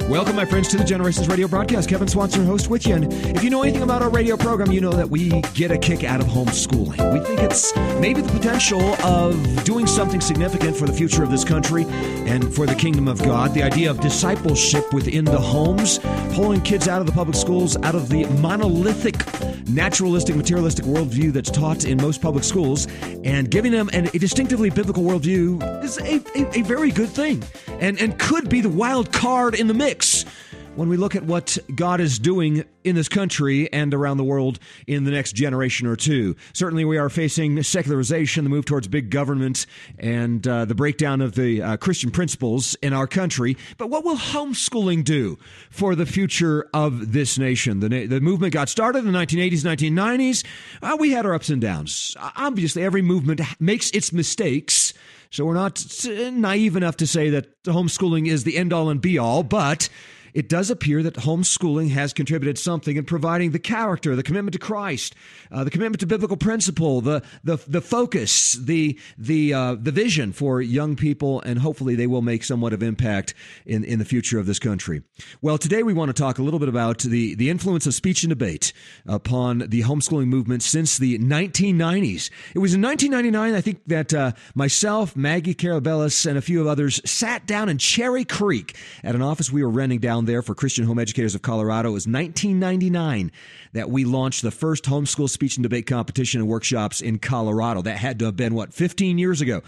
Welcome, my friends, to the Generations Radio broadcast. Kevin Swanson, host with you. And if you know anything about our radio program, you know that we get a kick out of homeschooling. We think it's maybe the potential of doing something significant for the future of this country and for the kingdom of God. The idea of discipleship within the homes, pulling kids out of the public schools, out of the monolithic, naturalistic, materialistic worldview that's taught in most public schools, and giving them a distinctively biblical worldview is a very good thing and could be the wild card in the mix when we look at what God is doing in this country and around the world in the next generation or two. Certainly we are facing secularization, the move towards big government, and the breakdown of the Christian principles in our country. But what will homeschooling do for the future of this nation? The movement got started in the 1980s, 1990s. We had our ups and downs. Obviously, every movement makes its mistakes, so we're not naive enough to say that homeschooling is the end-all and be-all, but it does appear that homeschooling has contributed something in providing the character, the commitment to Christ, the commitment to biblical principle, the focus, the vision for young people, and hopefully they will make somewhat of impact in the future of this country. Well, today we want to talk a little bit about the influence of speech and debate upon the homeschooling movement since the 1990s. It was in 1999, I think, that myself, Maggie Carabellis, and a few of others sat down in Cherry Creek at an office we were renting down there for Christian Home Educators of Colorado. It was 1999 that we launched the first homeschool speech and debate competition and workshops in Colorado. That had to have been, 15 years ago.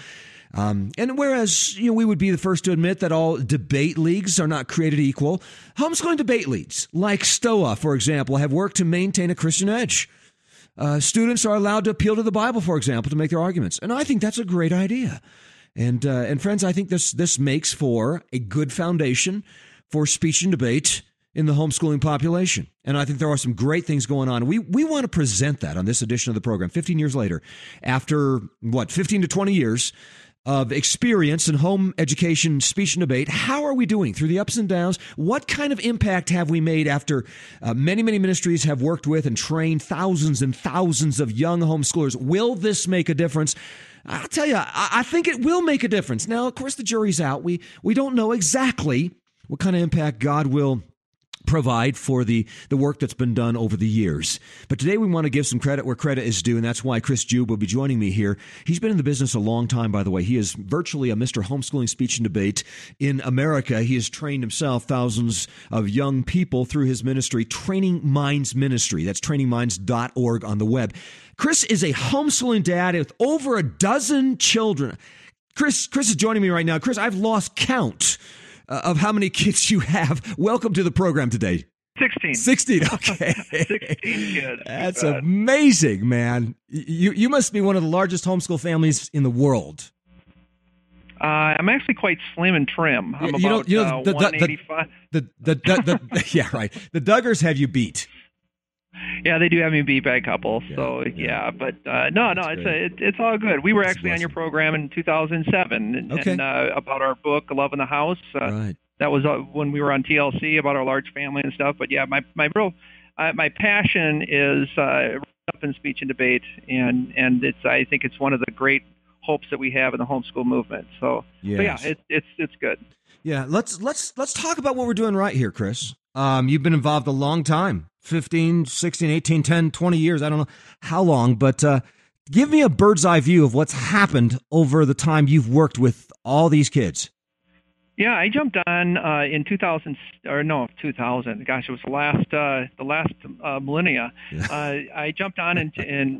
And whereas we would be the first to admit that all debate leagues are not created equal, homeschooling debate leagues, like STOA, for example, have worked to maintain a Christian edge. Students are allowed to appeal to the Bible, for example, to make their arguments. And I think that's a great idea. And friends, I think this makes for a good foundation for speech and debate in the homeschooling population. And I think there are some great things going on. We want to present that on this edition of the program, 15 years later, after 15 to 20 years of experience in home education, speech and debate. How are we doing through the ups and downs? What kind of impact have we made after many ministries have worked with and trained thousands and thousands of young homeschoolers? Will this make a difference? I'll tell you, I think it will make a difference. Now, of course, the jury's out. We don't know exactly what kind of impact God will provide for the work that's been done over the years. But today we want to give some credit where credit is due, and that's why Chris Jube will be joining me here. He's been in the business a long time, by the way. He is virtually a Mr. Homeschooling Speech and Debate in America. He has trained himself thousands of young people through his ministry, Training Minds Ministry. That's trainingminds.org on the web. Chris is a homeschooling dad with over a dozen children. Chris is joining me right now. Chris, I've lost count of how many kids you have. Welcome to the program today. 16. 16, okay. 16 kids. That's amazing, man. You must be one of the largest homeschool families in the world. I'm actually quite slim and trim. I'm about 185. Yeah, right. The Duggars have you beat. Yeah, they do have me beat by a couple. Yeah, so yeah. But it's all good. We were actually on your program in 2007 and about our book Love in the House. Right. That was when we were on TLC about our large family and stuff. But yeah, my passion is up in speech and debate, and I think it's one of the great hopes that we have in the homeschool movement. So, yes. But yeah, it's good. Yeah, let's talk about what we're doing right here, Chris. You've been involved a long time, 15, 16, 18, 10, 20 years. I don't know how long, but give me a bird's eye view of what's happened over the time you've worked with all these kids. Yeah, I jumped on in 2000. Gosh, it was the last millennia. Yeah. I jumped on in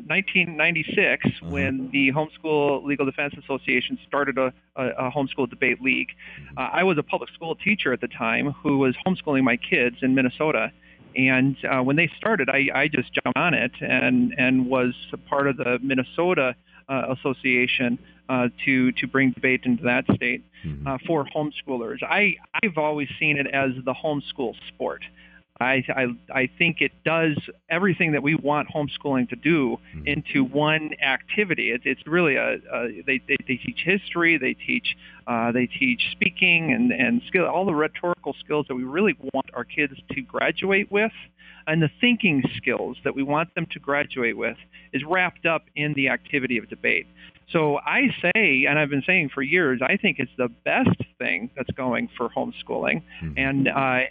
1996 when the Homeschool Legal Defense Association started a homeschool debate league. I was a public school teacher at the time who was homeschooling my kids in Minnesota. And when they started, I just jumped on it and was a part of the Minnesota Association to bring debate into that state for homeschoolers. I've always seen it as the homeschool sport. I think it does everything that we want homeschooling to do into one activity. It's really they teach history, they teach speaking and skill, all the rhetorical skills that we really want our kids to graduate with, and the thinking skills that we want them to graduate with is wrapped up in the activity of debate. So I say, and I've been saying for years, I think it's the best thing that's going for homeschooling, and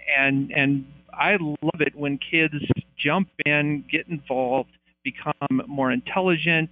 I love it when kids jump in, get involved, become more intelligent,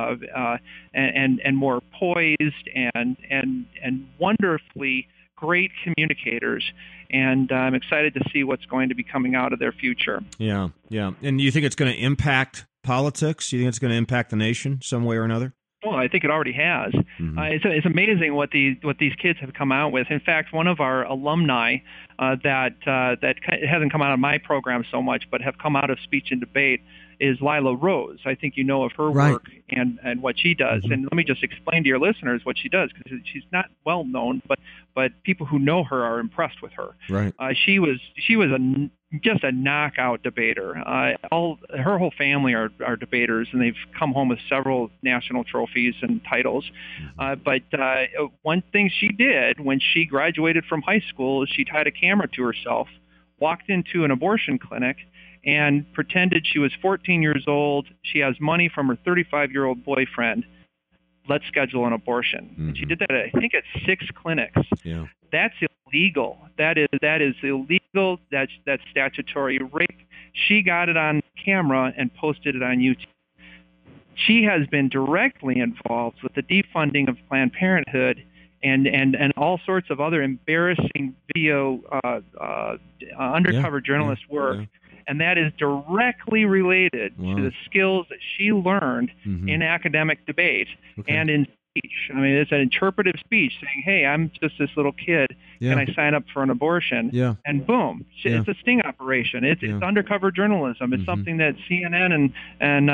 and more poised, and wonderfully great communicators. And I'm excited to see what's going to be coming out of their future. Yeah. And you think it's going to impact politics? You think it's going to impact the nation some way or another? Well, I think it already has. It's amazing what these kids have come out with. In fact, one of our alumni that hasn't come out of my program so much, but have come out of speech and debate, is Lila Rose. I think you know of her work and what she does. And let me just explain to your listeners what she does, because she's not well known, but people who know her are impressed with her. Right. She was just a knockout debater. Her whole family are debaters, and they've come home with several national trophies and titles. But one thing she did when she graduated from high school is she tied a camera to herself, walked into an abortion clinic, and pretended she was 14 years old. She has money from her 35-year-old boyfriend. Let's schedule an abortion. And she did that, I think, at 6 clinics. Yeah. That's illegal. That is illegal. That's statutory rape. She got it on camera and posted it on YouTube. She has been directly involved with the defunding of Planned Parenthood and all sorts of other embarrassing video undercover journalist work. Yeah. And that is directly related to the skills that she learned in academic debate and in speech. I mean, it's an interpretive speech saying, hey, I'm just this little kid. Can I sign up for an abortion? Yeah. And boom, it's a sting operation. It's undercover journalism. It's something that CNN and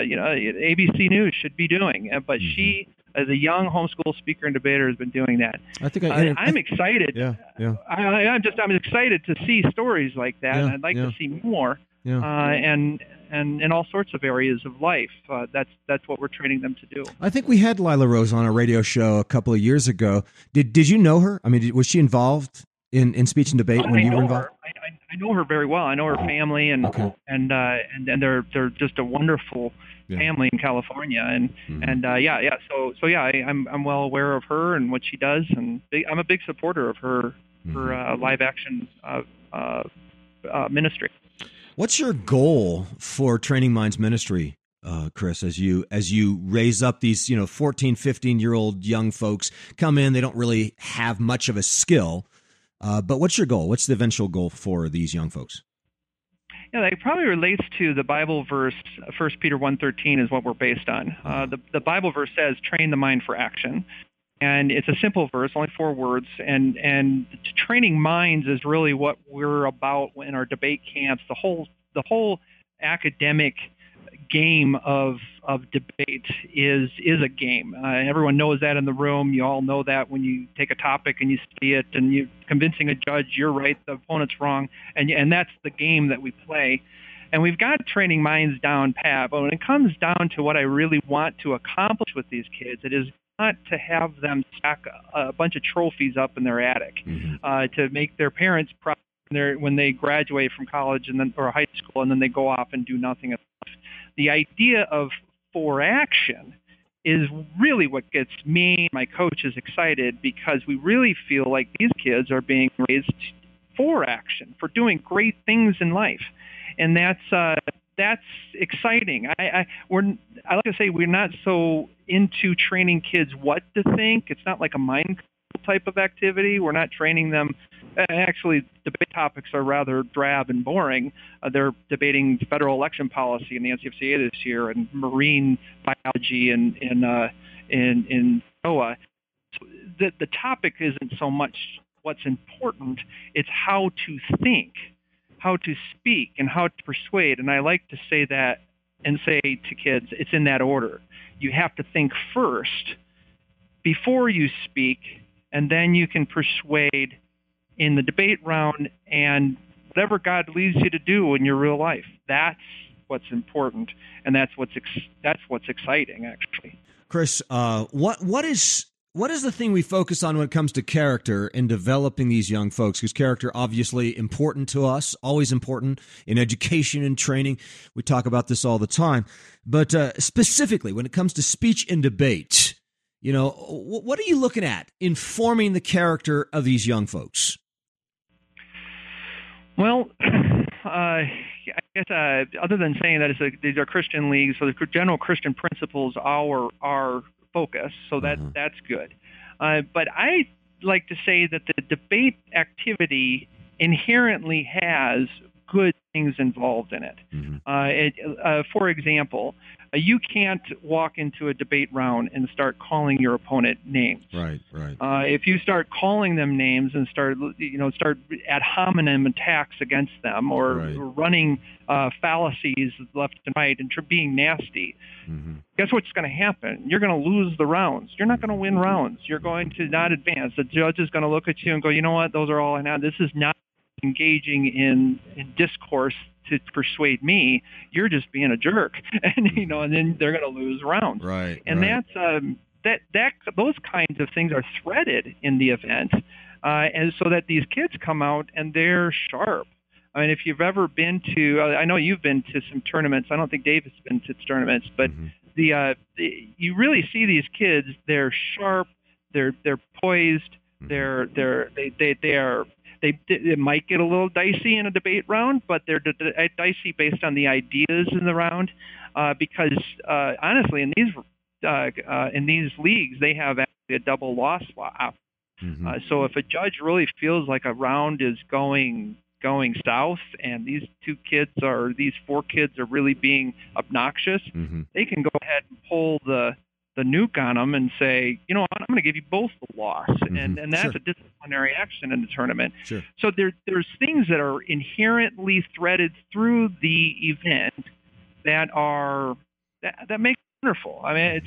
ABC News should be doing. But she, as a young homeschool speaker and debater, has been doing that. I think I'm excited. I'm excited to see stories like that. And I'd like to see more. And in all sorts of areas of life. That's what we're training them to do. I think we had Lila Rose on a radio show a couple of years ago. Did you know her? I mean, was she involved in speech and debate when you were involved? I know her very well. I know her family, and they're just a wonderful family in California, I'm well aware of her and what she does, and I'm a big supporter of her live action ministry. What's your goal for Training Minds Ministry, Chris, as you raise up these 14, 15-year-old young folks come in? They don't really have much of a skill, but what's your goal? What's the eventual goal for these young folks? Yeah, that probably relates to the Bible verse, 1 Peter 1:13 is what we're based on. The Bible verse says, train the mind for action. And it's a simple verse, only 4 words. And training minds is really what we're about in our debate camps. The whole academic game of debate is a game. Everyone knows that in the room. You all know that when you take a topic and you study it and you're convincing a judge you're right, the opponent's wrong, and that's the game that we play. And we've got training minds down pat, but when it comes down to what I really want to accomplish with these kids, it is not to have them stack a bunch of trophies up in their attic, to make their parents proud when they graduate from college or high school, and then they go off and do nothing else. The idea of for action is really what gets me and my coaches excited, because we really feel like these kids are being raised for action, for doing great things in life, and that's exciting. I like to say we're not so into training kids what to think. It's not like a mind type of activity. We're not training them. Actually, debate topics are rather drab and boring. They're debating federal election policy in the NCFCA this year, and marine biology in NOAA. So the topic isn't so much what's important. It's how to think, how to speak, and how to persuade. And I like to say that and say to kids, it's in that order. You have to think first before you speak, and then you can persuade in the debate round and whatever God leads you to do in your real life. That's what's important, and that's what's exciting, actually. Chris, what is the thing we focus on when it comes to character in developing these young folks? Because character, obviously important to us, always important in education and training. We talk about this all the time. But specifically, when it comes to speech and debate, what are you looking at in forming the character of these young folks? Well, I guess other than saying that these are Christian leagues, so the general Christian principles are our focus, so that's good. But I like to say that the debate activity inherently has good things involved in it. For example, you can't walk into a debate round and start calling your opponent names. Right. If you start calling them names and start ad hominem attacks against them, or running fallacies left and right and being nasty, guess what's going to happen? You're going to lose the rounds. You're not going to win rounds. You're going to not advance. The judge is going to look at you and go, you know what? Those are all I know. This is not engaging in discourse to persuade me. You're just being a jerk, and then they're going to lose rounds. Right. And that's those kinds of things are threaded in the event, and so that these kids come out and they're sharp. I mean, if you've ever been to, I know you've been to some tournaments. I don't think Dave has been to tournaments, but you really see these kids. They're sharp. They're poised. They might get a little dicey in a debate round, but they're dicey based on the ideas in the round. Because honestly, in these leagues, they have actually a double loss law. So if a judge really feels like a round is going south, and these four kids are really being obnoxious, they can go ahead and pull the nuke on them and say, I'm going to give you both the loss, and that's a disciplinary action in the tournament. Sure. So there's things that are inherently threaded through the event that make it wonderful. I mean,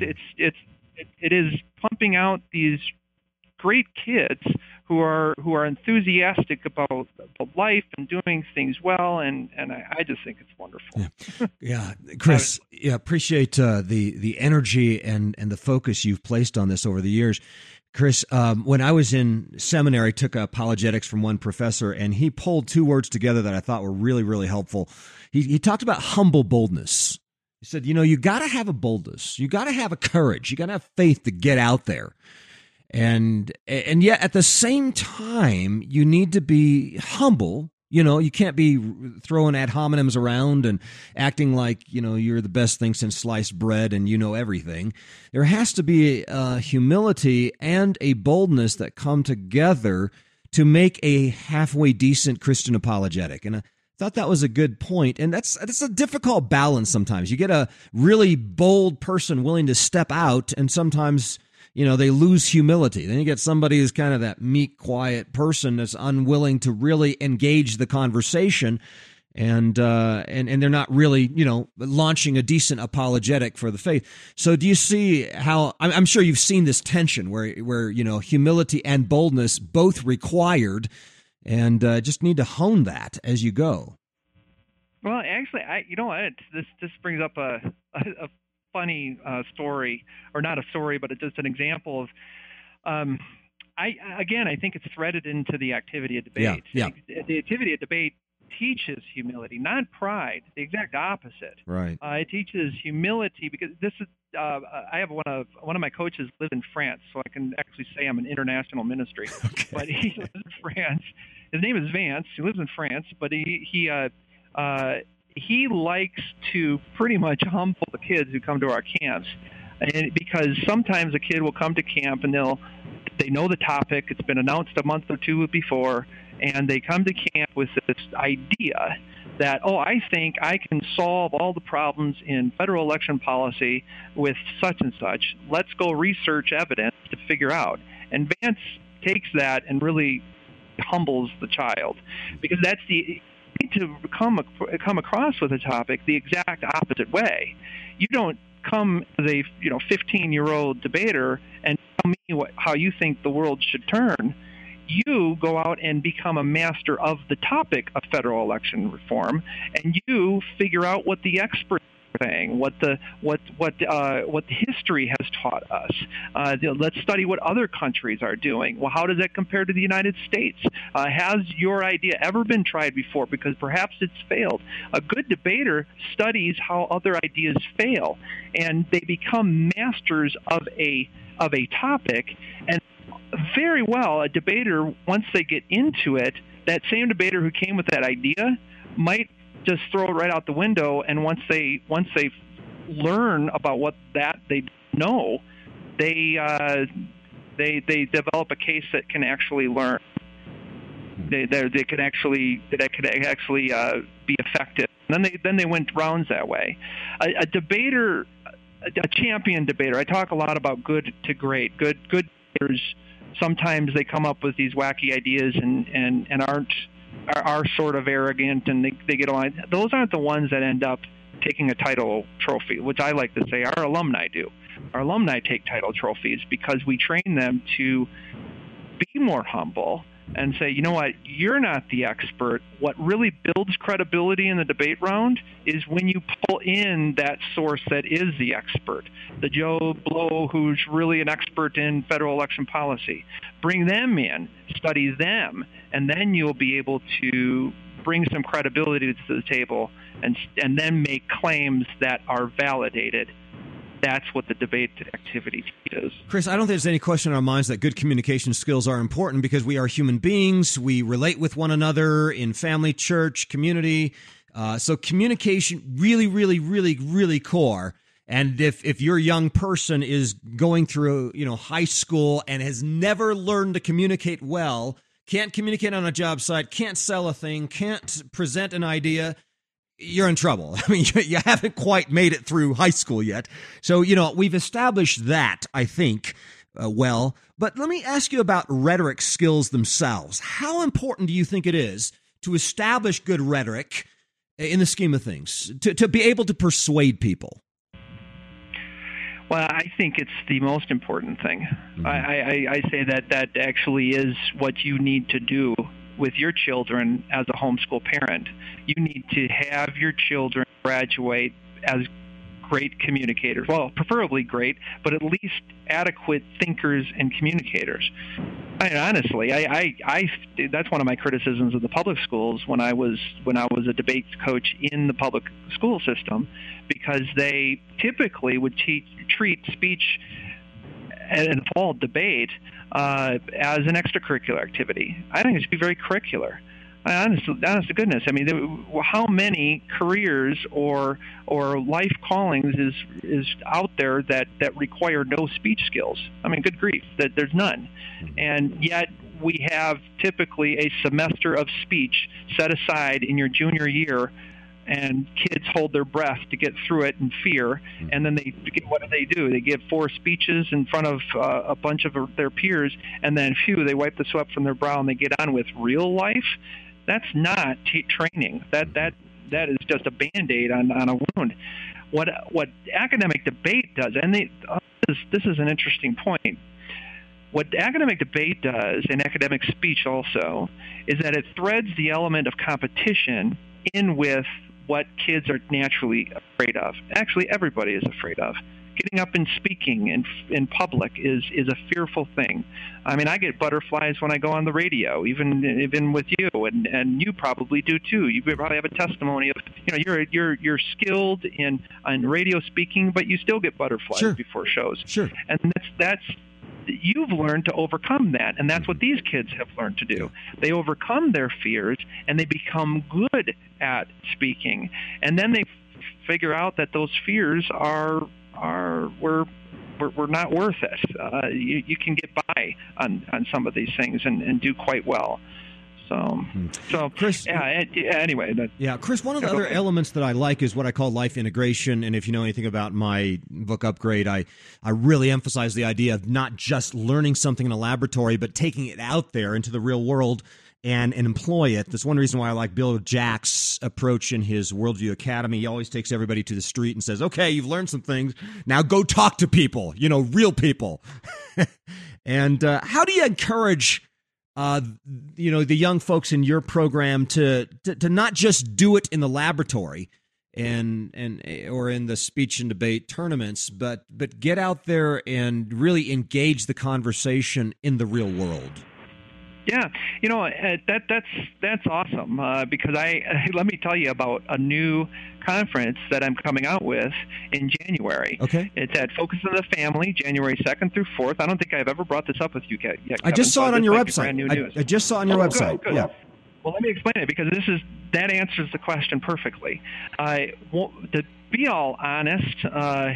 it is pumping out these great kids who are enthusiastic about life and doing things well, and I just think it's wonderful. Yeah. Chris, appreciate the energy and the focus you've placed on this over the years. Chris, when I was in seminary, took apologetics from one professor, and he pulled two words together that I thought were really, really helpful. He talked about humble boldness. He said, you got to have a boldness. You got to have a courage. You got to have faith to get out there. And yet at the same time, you need to be humble. You can't be throwing ad hominems around and acting like, you're the best thing since sliced bread and everything. There has to be humility and a boldness that come together to make a halfway decent Christian apologetic. And I thought that was a good point. And that's a difficult balance sometimes. You get a really bold person willing to step out, and sometimes they lose humility. Then you get somebody who's kind of that meek, quiet person that's unwilling to really engage the conversation, and they're not really, launching a decent apologetic for the faith. So do you see how, I'm sure you've seen this tension where humility and boldness both required, and just need to hone that as you go. Well, actually, this brings up a funny story, or not a story, but it's just an example of. I think it's threaded into the activity of debate. Yeah. The activity of debate teaches humility, not pride. The exact opposite. Right. It teaches humility because this is. I have one of my coaches live in France, so I can actually say I'm an international ministry. Okay. But he lives in France. His name is Vance. He lives in France, but he likes to pretty much humble the kids who come to our camps, and because sometimes a kid will come to camp and they know the topic, it's been announced a month or two before, and they come to camp with this idea that, I think I can solve all the problems in federal election policy with such and such. Let's go research evidence to figure out. And Vance takes that and really humbles the child, because that's the to come across with a topic the exact opposite way. You don't come as a 15-year-old debater and tell me how you think the world should turn. you go out and become a master of the topic of federal election reform, and you figure out what the experts are saying, what the history has taught us. Let's study what other countries are doing. Well, how does that compare to the United States? Has your idea ever been tried before? Because perhaps it's failed. A good debater studies how other ideas fail, and they become masters of a topic. And very well, a debater, once they get into it, that same debater who came with that idea might just throw it right out the window. And once they learn about what they know, they develop a case that can actually learn. They could actually be effective. And then they went rounds that way. A debater, a champion debater. I talk a lot about good to great. Good debaters. Sometimes they come up with these wacky ideas and are sort of arrogant, and they get on. Those aren't the ones that end up taking a title trophy, which I like to say our alumni do. Our alumni take title trophies because we train them to be more humble and say, you know what, you're not the expert. What really builds credibility in the debate round is when you pull in that source that is the expert, the Joe Blow who's really an expert in federal election policy. Bring them in, study them, and then you'll be able to bring some credibility to the table and then make claims that are validated. That's what the debate activity is. Chris, I don't think there's any question in our minds that good communication skills are important because we are human beings. We relate with one another in family, church, community. So communication really, really, really, really core. And if your young person is going through, high school and has never learned to communicate well, can't communicate on a job site, can't sell a thing, can't present an idea, you're in trouble. I mean, you haven't quite made it through high school yet. So, we've established that, I think, well. But let me ask you about rhetoric skills themselves. How important do you think it is to establish good rhetoric in the scheme of things, to be able to persuade people? Well, I think it's the most important thing. Mm-hmm. I say that actually is what you need to do with your children as a homeschool parent. You need to have your children graduate as great communicators. Well, preferably great, but at least adequate thinkers and communicators. Honestly, that's one of my criticisms of the public schools when I was a debate coach in the public school system, because they typically would treat speech and involved debate as an extracurricular activity. I think it should be very curricular. Honest to goodness, I mean, how many careers or life callings is out there that require no speech skills? I mean, good grief, that there's none. And yet we have typically a semester of speech set aside in your junior year, and kids hold their breath to get through it in fear. And then what do? They give 4 speeches in front of a bunch of their peers, and then they wipe the sweat from their brow and they get on with real life. That's not training. That is just a Band-Aid on a wound. What academic debate does, and this is an interesting point. What academic debate does, and academic speech also, is that it threads the element of competition in with what kids are naturally afraid of. Actually, everybody is afraid of. Getting up and speaking in public is a fearful thing. I mean, I get butterflies when I go on the radio, even with you, and you probably do too. You probably have a testimony of, you're skilled in radio speaking, but you still get butterflies before shows. Sure. And that's you've learned to overcome that, and that's what these kids have learned to do. They overcome their fears, and they become good at speaking, and then they figure out that those fears we're not worth it. You can get by on some of these things and do quite well. So Chris, anyway. Chris, one of the other elements that I like is what I call life integration. And if you know anything about my book Upgrade, I really emphasize the idea of not just learning something in a laboratory, but taking it out there into the real world and employ it. That's one reason why I like Bill Jack's approach in his Worldview Academy. He always takes everybody to the street and says, okay, you've learned some things. Now go talk to people, real people. And how do you encourage the young folks in your program to not just do it in the laboratory and or in the speech and debate tournaments, but get out there and really engage the conversation in the real world? Yeah, that's awesome because let me tell you about a new conference that I'm coming out with in January. Okay. It's at Focus on the Family, January 2nd through 4th. I don't think I've ever brought this up with you yet, Kevin. I just saw it on your website. I just saw it on your website. Good. Yeah. Well, let me explain it because that answers the question perfectly. To be all honest, I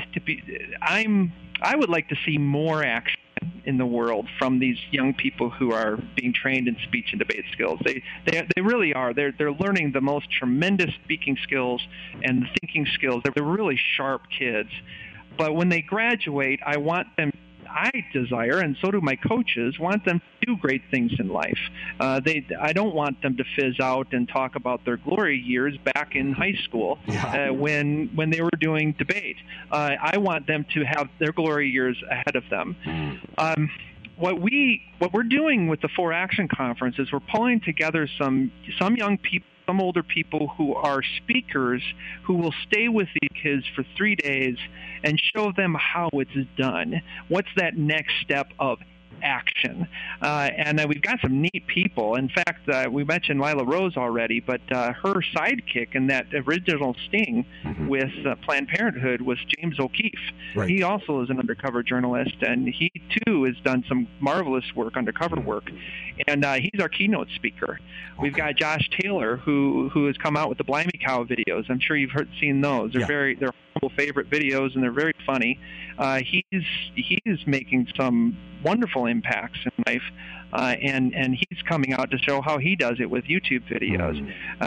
would like to see more action in the world from these young people who are being trained in speech and debate skills. They really are. They're learning the most tremendous speaking skills and the thinking skills. They're really sharp kids. But when they graduate, I desire, and so do my coaches, want them to do great things in life. I don't want them to fizz out and talk about their glory years back in high school when they were doing debate. I want them to have their glory years ahead of them. What we're doing with the 4 Action Conference is we're pulling together some young people, some older people who are speakers who will stay with these kids for 3 days and show them how it's done. What's that next step of action? And we've got some neat people. In fact, we mentioned Lila Rose already, but her sidekick in that original sting with Planned Parenthood was James O'Keefe. Right. He also is an undercover journalist, and he too has done some marvelous work, undercover work. And he's our keynote speaker. We've got Josh Taylor, who has come out with the Blimey Cow videos. I'm sure you've seen those. They're they're humble favorite videos, and they're very funny. He's making some wonderful impacts in life, and he's coming out to show how he does it with YouTube videos.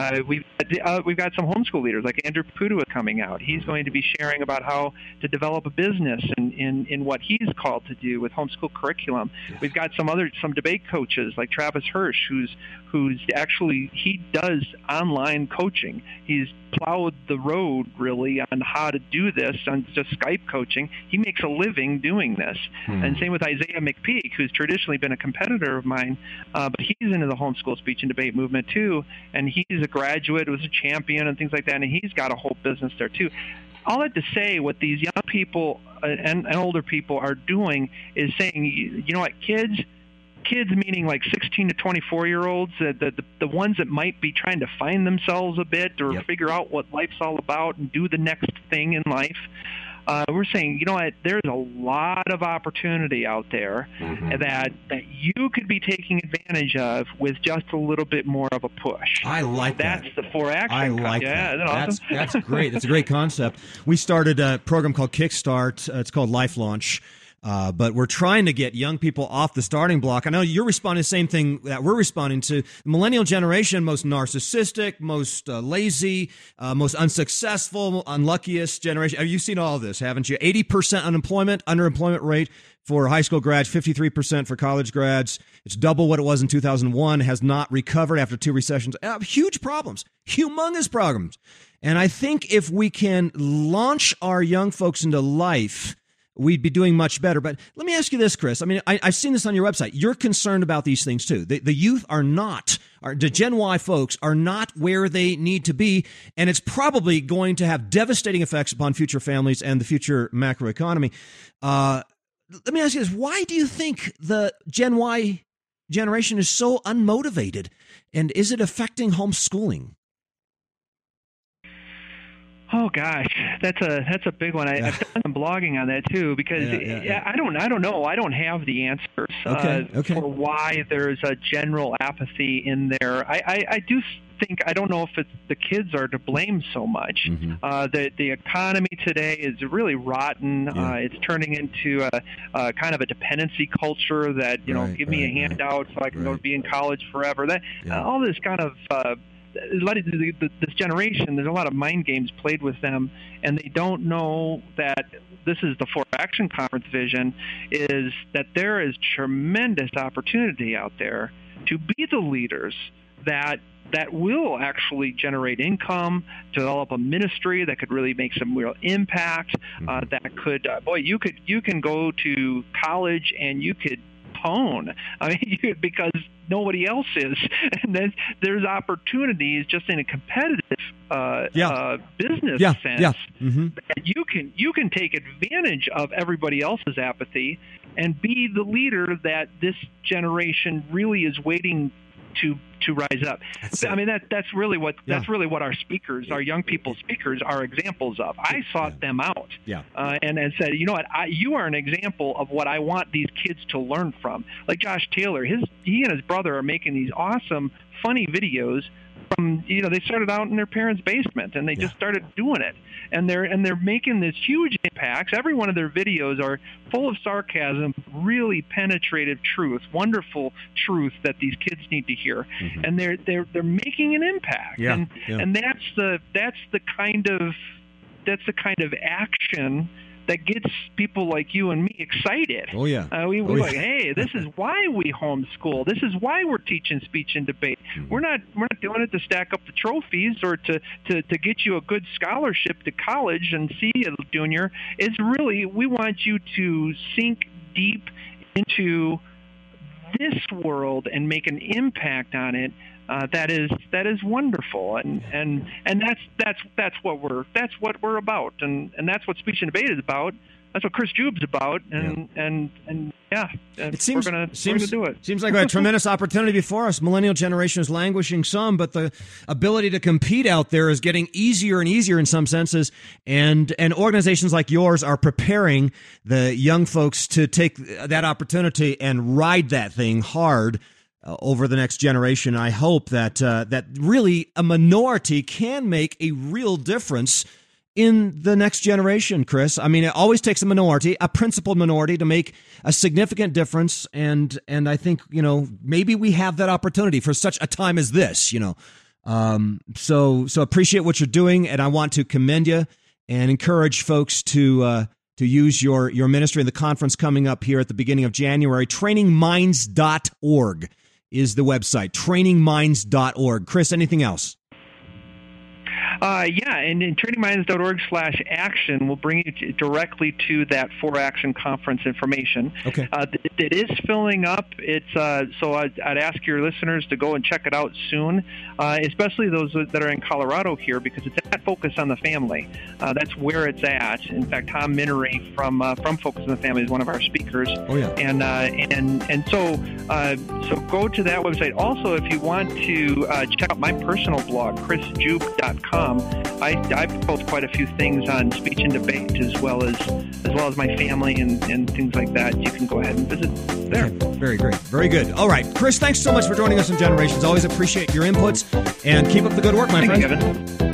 We've got some homeschool leaders like Andrew Pudua coming out. He's going to be sharing about how to develop a business in what he's called to do with homeschool curriculum. We've got some debate coaches like Travis Hirsch, who's actually, he does online coaching. He's plowed the road really on how to do this on just Skype coaching. He makes a living doing this. And same with Isaiah McPeak, who's traditionally been a competitor of mine, but he's into the homeschool speech and debate movement too, and he's a graduate, was a champion and things like that, and he's got a whole business there too. All that to say, what these young people and older people are doing is saying, you know what, kids meaning like 16 to 24-year-olds, the ones that might be trying to find themselves a bit or figure out what life's all about and do the next thing in life. We're saying, you know what, there's a lot of opportunity out there that you could be taking advantage of with just a little bit more of a push. I like that. That's the 4 Action. I like that. Isn't that awesome? That's great. That's a great concept. We started a program called Kickstart. It's called Life Launch. But we're trying to get young people off the starting block. I know you're responding to the same thing that we're responding to. The millennial generation, most narcissistic, most lazy, most unsuccessful, unluckiest generation. You've seen all of this, haven't you? 80% underemployment rate for high school grads, 53% for college grads. It's double what it was in 2001, has not recovered after 2 recessions. Huge problems, humongous problems. And I think if we can launch our young folks into life, we'd be doing much better. But let me ask you this, Chris. I mean, I've seen this on your website. You're concerned about these things too. The youth the Gen Y folks are not where they need to be, and it's probably going to have devastating effects upon future families and the future macroeconomy. Let me ask you this. Why do you think the Gen Y generation is so unmotivated, and is it affecting homeschooling? Oh gosh, that's a big one. I've done some blogging on that too because I don't know. I don't have the answers for why there's a general apathy in there. I do think, I don't know if the kids are to blame so much. The economy today is really rotten. It's turning into a kind of a dependency culture that give me a handout so I can go be in college forever. All this kind of this generation, there's a lot of mind games played with them, and they don't know that this is the 4 Action Conference vision, is that there is tremendous opportunity out there to be the leaders that will actually generate income, develop a ministry that could really make some real impact, that could, you can go to college and you could pwn. I mean, because nobody else is. And then there's opportunities just in a competitive business sense that you can take advantage of everybody else's apathy and be the leader that this generation really is waiting to rise up. I mean, that's really what our speakers, our young people speakers, are examples of. I sought them out, and said, you know what, you are an example of what I want these kids to learn from. Like Josh Taylor, he and his brother are making these awesome, funny videos. From they started out in their parents' basement, and they just started doing it, and they're making this huge impacts. Every one of their videos are full of sarcasm, really penetrative truth, wonderful truth that these kids need to hear, and they're making an impact, and that's the kind of action that gets people like you and me excited. Oh, yeah. We're like, hey, this is why we homeschool. This is why we're teaching speech and debate. We're not doing it to stack up the trophies or to get you a good scholarship to college and see you, Junior. It's really, we want you to sink deep into this world and make an impact on it. That is wonderful, and that's what we're about, and that's what Speech and Debate is about. That's what Chris Jube's about, and we're gonna do it. Seems like a tremendous opportunity before us. Millennial generation is languishing some, but the ability to compete out there is getting easier and easier in some senses, and organizations like yours are preparing the young folks to take that opportunity and ride that thing hard over the next generation. I hope that really a minority can make a real difference in the next generation, Chris. I mean, it always takes a minority, a principled minority, to make a significant difference, and I think, maybe we have that opportunity for such a time as this, So appreciate what you're doing, and I want to commend you and encourage folks to use your ministry in the conference coming up here at the beginning of January. TrainingMinds.org is the website, trainingminds.org. Chris, anything else? And in trainingminds.org/action will bring you directly to that 4Action conference information. Okay. It is filling up. It's so I'd ask your listeners to go and check it out soon, especially those that are in Colorado here, because it's that focus on the family. That's where it's at. In fact, Tom Minery from Focus on the Family is one of our speakers. Oh yeah. And so go to that website. Also, if you want to check out my personal blog, chrisjupe.com. I post quite a few things on speech and debate, as well as my family and things like that. You can go ahead and visit there. Okay. Very great. Very good. All right, Chris, thanks so much for joining us on Generations. Always appreciate your inputs, and keep up the good work, my friend. Thank you, Kevin.